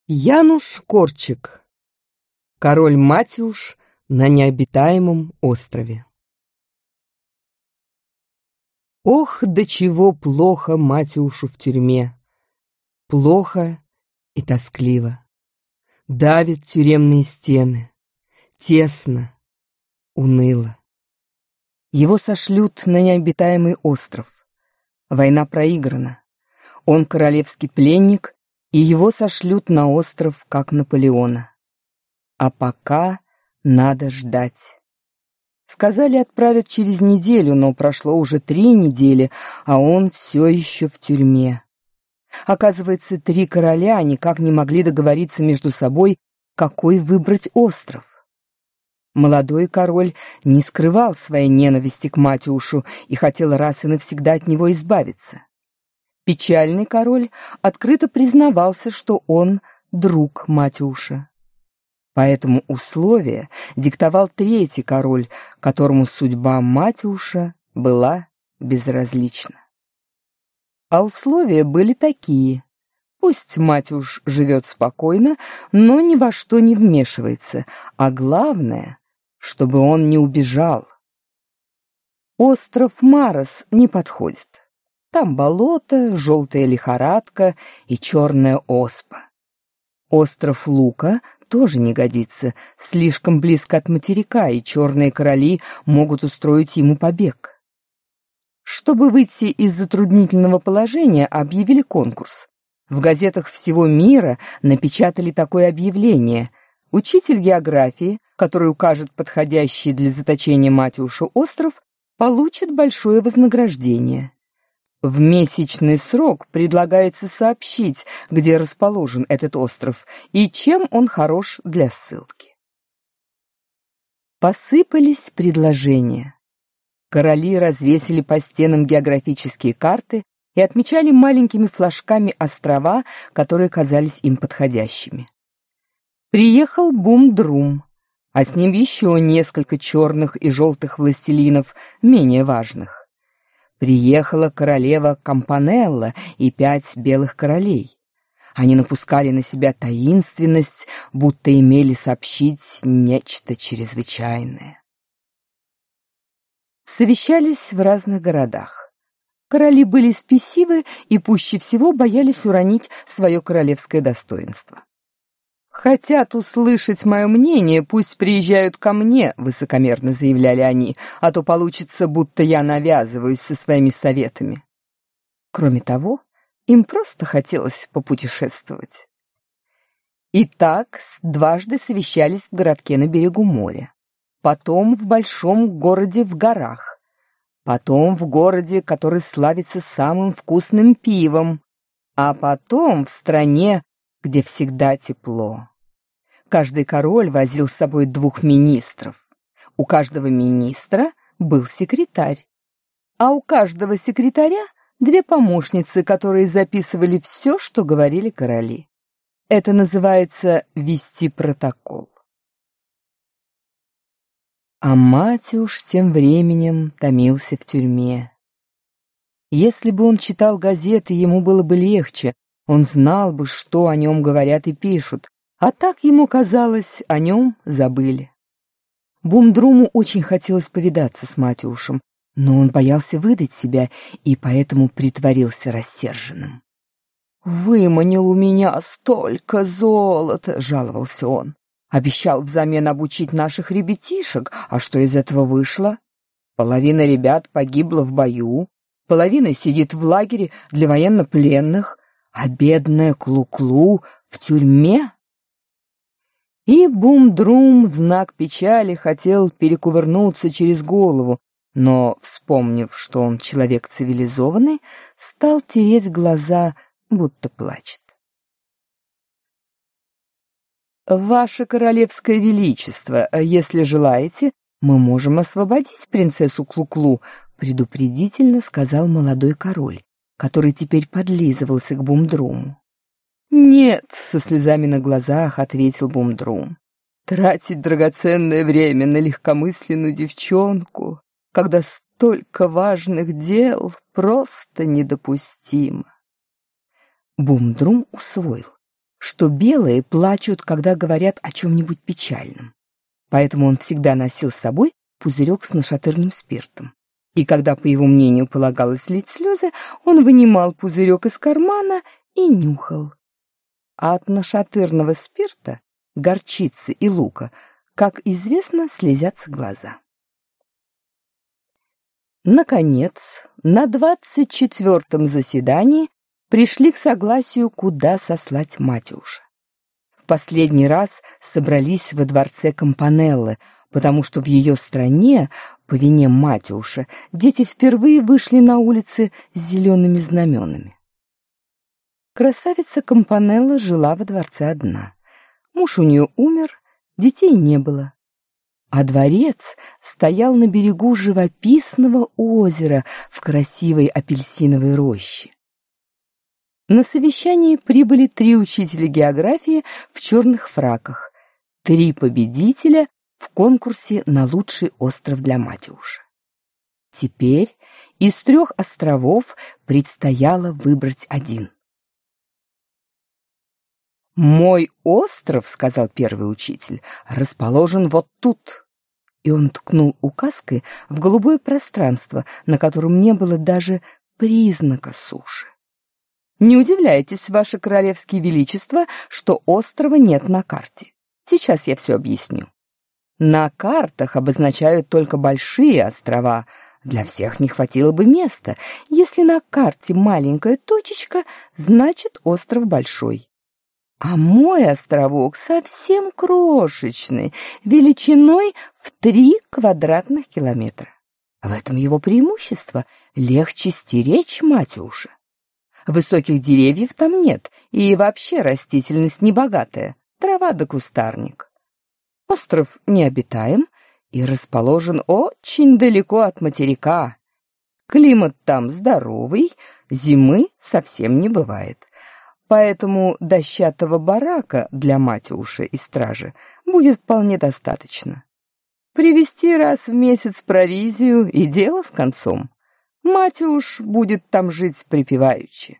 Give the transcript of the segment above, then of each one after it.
Януш Корчик. Король Матюш на необитаемом острове. Ох, до чего плохо Матюшу в тюрьме. Плохо и тоскливо. Давят тюремные стены. Тесно, уныло. Его сошлют на необитаемый остров. Война проиграна. Он королевский пленник, и его сошлют на остров, как Наполеона. А пока надо ждать. Сказали, отправят через неделю, но прошло уже 3 недели, а он все еще в тюрьме. Оказывается, 3 короля никак не могли договориться между собой, какой выбрать остров. Молодой король не скрывал своей ненависти к Матюшу и хотел раз и навсегда от него избавиться. Печальный король открыто признавался, что он друг Матюша. Поэтому условия диктовал 3-й король, которому судьба Матюша была безразлична. А условия были такие: пусть Матюш живет спокойно, но ни во что не вмешивается, а главное, чтобы он не убежал. Остров Марос не подходит. Там болото, желтая лихорадка и черная оспа. Остров Лука тоже не годится, слишком близко от материка, и черные короли могут устроить ему побег. Чтобы выйти из затруднительного положения, объявили конкурс. В газетах всего мира напечатали такое объявление: учитель географии, который укажет подходящий для заточения Матюша остров, получит большое вознаграждение. В месячный срок предлагается сообщить, где расположен этот остров и чем он хорош для ссылки. Посыпались предложения. Короли развесили по стенам географические карты и отмечали маленькими флажками острова, которые казались им подходящими. Приехал Бум-Друм, а с ним еще несколько черных и желтых властелинов, менее важных. Приехала королева Кампанелла и 5 белых королей. Они напускали на себя таинственность, будто имели сообщить нечто чрезвычайное. Совещались в разных городах. Короли были спесивы и пуще всего боялись уронить свое королевское достоинство. «Хотят услышать мое мнение, пусть приезжают ко мне», — высокомерно заявляли они, «а то получится, будто я навязываюсь со своими советами». Кроме того, им просто хотелось попутешествовать. Итак, дважды совещались в городке на берегу моря, потом в большом городе в горах, потом в городе, который славится самым вкусным пивом, а потом в стране, где всегда тепло. Каждый король возил с собой 2 министров. У каждого министра был секретарь. А у каждого секретаря 2 помощницы, которые записывали все, что говорили короли. Это называется вести протокол. А Матюш тем временем томился в тюрьме. Если бы он читал газеты, ему было бы легче. Он знал бы, что о нем говорят и пишут, а так ему казалось, о нем забыли. Бум-Друму очень хотелось повидаться с Матюшем, но он боялся выдать себя и поэтому притворился рассерженным. «Выманил у меня столько золота», — жаловался он. «Обещал взамен обучить наших ребятишек, а что из этого вышло? Половина ребят погибла в бою, половина сидит в лагере для военнопленных, а бедная Клу-Клу в тюрьме». И Бум-Друм в знак печали хотел перекувырнуться через голову, но, вспомнив, что он человек цивилизованный, стал тереть глаза, будто плачет. «Ваше королевское величество, если желаете, мы можем освободить принцессу Клу-Клу», предупредительно сказал молодой король, который теперь подлизывался к Бум-Друму. «Нет», — со слезами на глазах ответил Бум-Друм. «Тратить драгоценное время на легкомысленную девчонку, когда столько важных дел, просто недопустимо». Бум-Друм усвоил, что белые плачут, когда говорят о чем-нибудь печальном. Поэтому он всегда носил с собой пузырек с нашатырным спиртом. И когда, по его мнению, полагалось лить слезы, он вынимал пузырек из кармана и нюхал. А от нашатырного спирта, горчицы и лука, как известно, слезятся глаза. Наконец, на 24-м заседании пришли к согласию, куда сослать Матюша. В последний раз собрались во дворце Кампанеллы, потому что в ее стране, по вине Матюша, дети впервые вышли на улицы с зелеными знаменами. Красавица Кампанелла жила во дворце одна. Муж у нее умер, детей не было. А дворец стоял на берегу живописного озера в красивой апельсиновой роще. На совещание прибыли 3 учителя географии в черных фраках, 3 победителя в конкурсе на лучший остров для Матюша. Теперь из 3 островов предстояло выбрать один. «Мой остров, — сказал первый учитель, — расположен вот тут». И он ткнул указкой в голубое пространство, на котором не было даже признака суши. «Не удивляйтесь, ваше королевское величество, что острова нет на карте. Сейчас я все объясню. На картах обозначают только большие острова. Для всех не хватило бы места. Если на карте маленькая точечка, значит остров большой. А мой островок совсем крошечный, величиной в 3 квадратных километра. В этом его преимущество — легче стеречь Матюша. Высоких деревьев там нет, и вообще растительность небогатая, трава да кустарник. Остров необитаем и расположен очень далеко от материка. Климат там здоровый, зимы совсем не бывает. Поэтому дощатого барака для Матюша и стражи будет вполне достаточно. Привезти раз в месяц провизию и дело с концом. Матюш будет там жить припеваючи.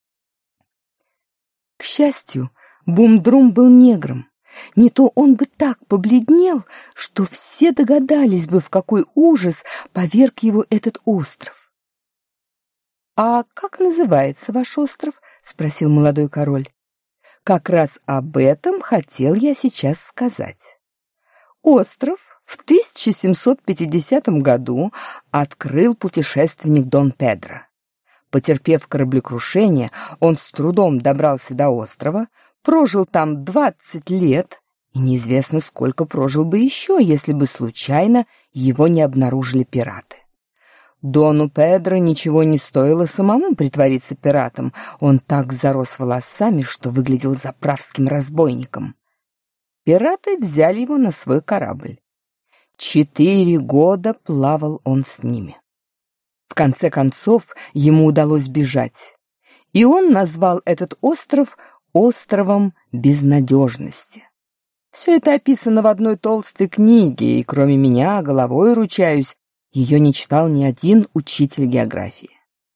К счастью, Бум-Друм был негром. Не то он бы так побледнел, что все догадались бы, в какой ужас поверг его этот остров. «А как называется ваш остров?» — спросил молодой король. «Как раз об этом хотел я сейчас сказать. Остров в 1750 году открыл путешественник Дон Педро. Потерпев кораблекрушение, он с трудом добрался до острова, прожил там 20 лет, и неизвестно, сколько прожил бы еще, если бы случайно его не обнаружили пираты. Дону Педро ничего не стоило самому притвориться пиратом. Он так зарос волосами, что выглядел заправским разбойником. Пираты взяли его на свой корабль. 4 года плавал он с ними. В конце концов, ему удалось бежать. И он назвал этот остров островом безнадежности. Все это описано в одной толстой книге, и кроме меня, головой ручаюсь, ее не читал ни один учитель географии.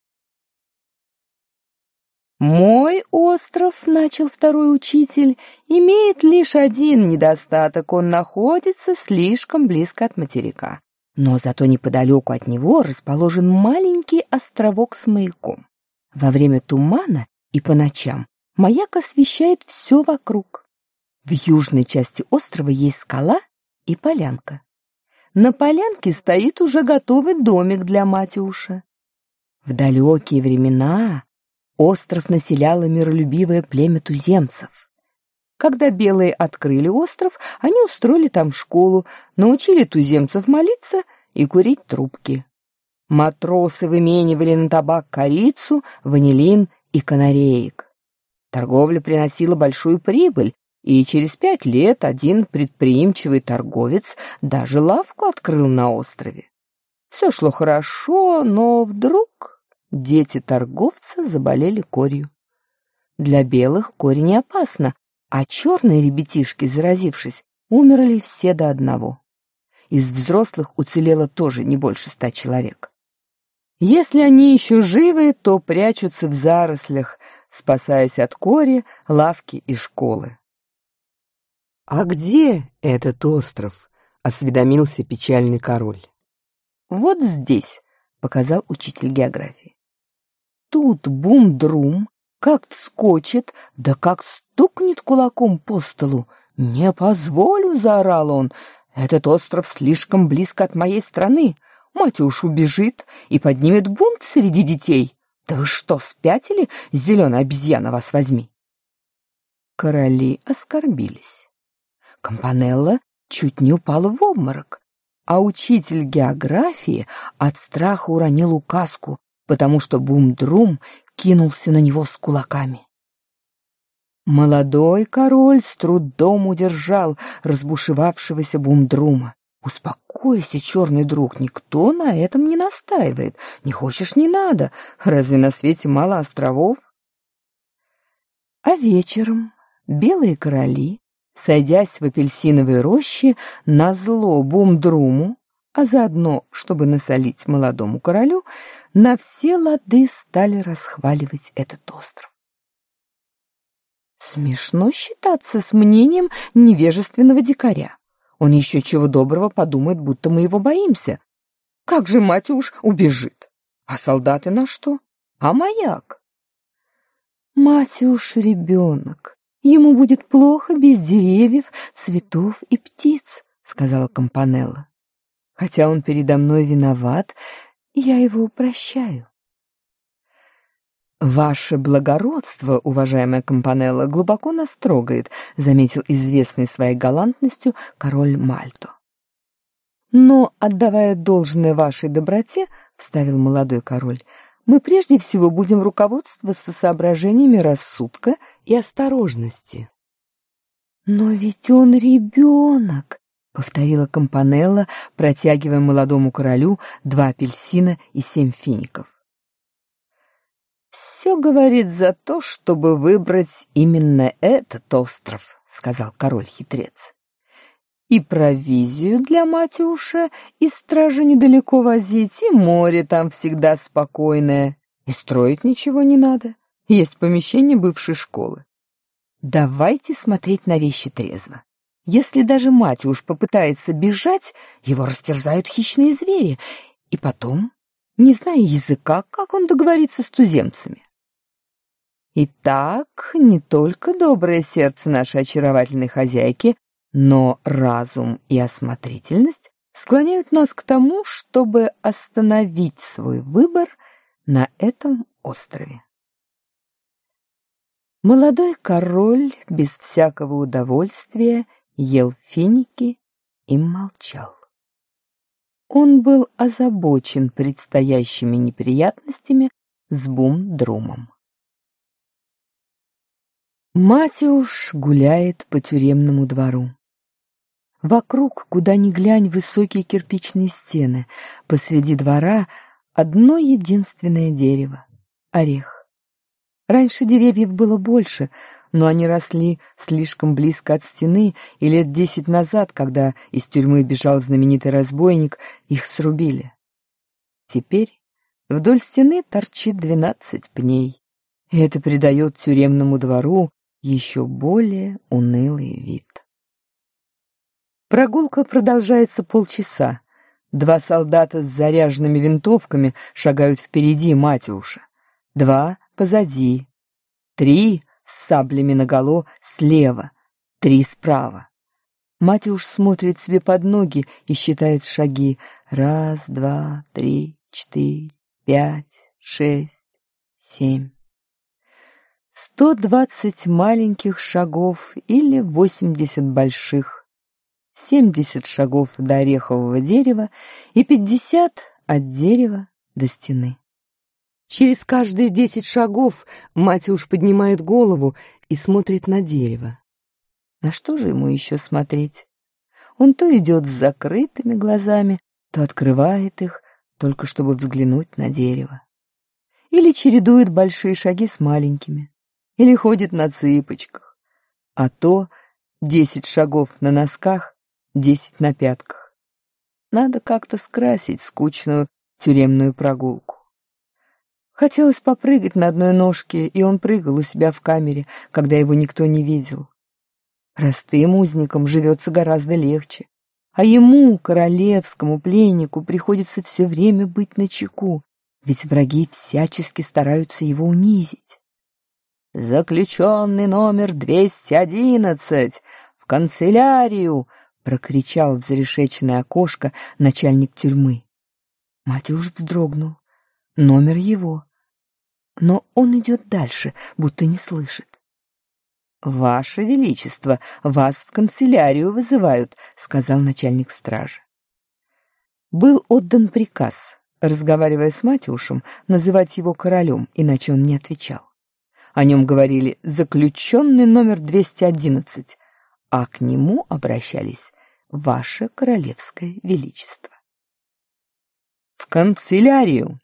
«Мой остров, — начал второй учитель, — имеет лишь один недостаток: он находится слишком близко от материка. Но зато неподалеку от него расположен маленький островок с маяком. Во время тумана и по ночам маяк освещает все вокруг. В южной части острова есть скала и полянка. На полянке стоит уже готовый домик для Матюша. В далекие времена остров населяло миролюбивое племя туземцев. Когда белые открыли остров, они устроили там школу, научили туземцев молиться и курить трубки. Матросы выменивали на табак корицу, ванилин и канареек. Торговля приносила большую прибыль, и через 5 лет один предприимчивый торговец даже лавку открыл на острове. Все шло хорошо, но вдруг дети торговца заболели корью. Для белых корь не опасна, а черные ребятишки, заразившись, умерли все до одного. Из взрослых уцелело тоже не больше 100 человек. Если они еще живы, то прячутся в зарослях, спасаясь от кори, лавки и школы. «А где этот остров?» — осведомился печальный король. «Вот здесь», — показал учитель географии. Тут Бум-Друм как вскочит, да как стукнет кулаком по столу. «Не позволю!» — заорал он. «Этот остров слишком близко от моей страны. Мать уж убежит и поднимет бунт среди детей. Да вы что, спятили, зеленая обезьяна, вас возьми!» Короли оскорбились. Кампанелла чуть не упала в обморок, а учитель географии от страха уронил указку, потому что Бум-Друм кинулся на него с кулаками. Молодой король с трудом удержал разбушевавшегося Бум-Друма. «Успокойся, черный друг, никто на этом не настаивает. Не хочешь — не надо. Разве на свете мало островов?» А вечером белые короли, сойдясь в апельсиновой роще, назло Бум-Друму, а заодно, чтобы насолить молодому королю, на все лады стали расхваливать этот остров. Смешно считаться с мнением невежественного дикаря. Он еще чего доброго подумает, будто мы его боимся. Как же мать уж убежит? А солдаты на что? А маяк? Мать уж ребенок. Ему будет плохо без деревьев, цветов и птиц, сказала Кампанелла. Хотя он передо мной виноват, я его прощаю. «Ваше благородство, уважаемая Кампанелла, глубоко нас трогает», заметил известный своей галантностью король Мальто. «Но, отдавая должное вашей доброте, — вставил молодой король, — мы прежде всего будем руководствоваться соображениями рассудка и осторожности». «Но ведь он ребенок», — повторила Кампанелла, протягивая молодому королю 2 апельсина и 7 фиников. «Все говорит за то, чтобы выбрать именно этот остров», — сказал король-хитрец. «И провизию для Матюша из стражи недалеко возить, и море там всегда спокойное, и строить ничего не надо. Есть помещение бывшей школы. Давайте смотреть на вещи трезво. Если даже Матюш попытается бежать, его растерзают хищные звери, и потом, не зная языка, как он договорится с туземцами. Итак, не только доброе сердце нашей очаровательной хозяйки, но разум и осмотрительность склоняют нас к тому, чтобы остановить свой выбор на этом острове». Молодой король без всякого удовольствия ел финики и молчал. Он был озабочен предстоящими неприятностями с Бум-Друмом. Матюш гуляет по тюремному двору. Вокруг, куда ни глянь, высокие кирпичные стены. Посреди двора одно единственное дерево — орех. Раньше деревьев было больше, но они росли слишком близко от стены, и лет 10 назад, когда из тюрьмы бежал знаменитый разбойник, их срубили. Теперь вдоль стены торчит 12 пней, и это придает тюремному двору еще более унылый вид. Прогулка продолжается полчаса. 2 солдата с заряженными винтовками шагают впереди Матюша, 2 позади, 3 с саблями наголо слева, 3 справа. Матюш смотрит себе под ноги и считает шаги. 1, 2, 3, 4, 5, 6, 7. 120 маленьких шагов или 80 больших, 70 шагов до орехового дерева и 50 от дерева до стены. Через каждые 10 шагов Матюш поднимает голову и смотрит на дерево. На что же ему еще смотреть? Он то идет с закрытыми глазами, то открывает их, только чтобы взглянуть на дерево. Или чередует большие шаги с маленькими, или ходит на цыпочках, а то 10 шагов на носках, 10 на пятках. Надо как-то скрасить скучную тюремную прогулку. Хотелось попрыгать на одной ножке, и он прыгал у себя в камере, когда его никто не видел. Простым узникам живется гораздо легче, а ему, королевскому пленнику, приходится все время быть начеку, ведь враги всячески стараются его унизить. «Заключенный номер 211! В канцелярию!» — прокричал в зарешеченное окошко начальник тюрьмы. Матюш вздрогнул. Номер его. Но он идет дальше, будто не слышит. «Ваше Величество, вас в канцелярию вызывают», — сказал начальник стражи. Был отдан приказ, разговаривая с Матюшем, называть его королем, иначе он не отвечал. О нем говорили «заключенный номер 211», а к нему обращались «Ваше Королевское Величество». «В канцелярию!»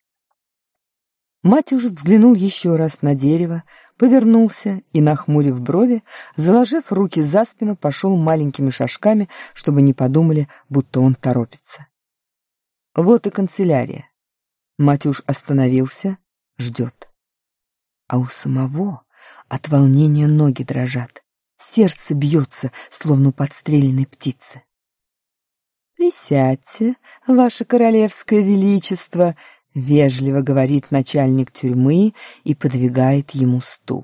Матюш взглянул еще раз на дерево, повернулся и, нахмурив брови, заложив руки за спину, пошел маленькими шажками, чтобы не подумали, будто он торопится. Вот и канцелярия. Матюш остановился, ждет. А у самого от волнения ноги дрожат, сердце бьется, словно у подстреленной птицы. «Присядьте, ваше королевское величество», — вежливо говорит начальник тюрьмы и подвигает ему стул.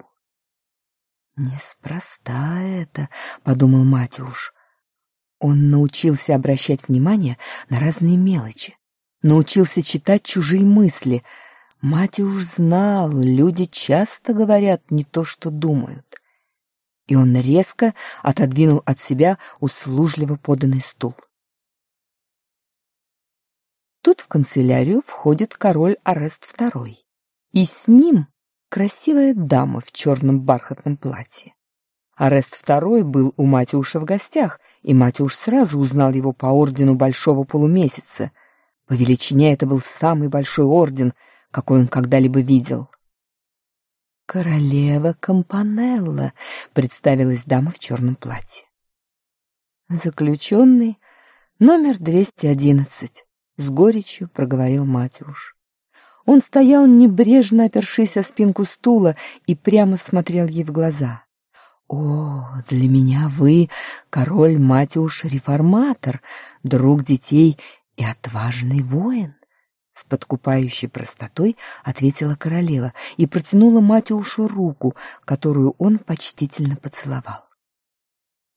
«Неспроста это», — подумал Матюш. Он научился обращать внимание на разные мелочи, научился читать чужие мысли. Матюш знал, люди часто говорят не то, что думают. И он резко отодвинул от себя услужливо поданный стул. Тут в канцелярию входит король Орест II, и с ним красивая дама в черном бархатном платье. Орест II был у Матюша в гостях, и Матюш сразу узнал его по ордену Большого Полумесяца. По величине это был самый большой орден, какой он когда-либо видел. «Королева Кампанелла», — представилась дама в черном платье. «Заключенный номер 211», — с горечью проговорил Матюш. Он стоял, небрежно опершись о спинку стула, и прямо смотрел ей в глаза. «О, для меня вы король Матюш-реформатор, друг детей и отважный воин», — с подкупающей простотой ответила королева и протянула Матюшу руку, которую он почтительно поцеловал.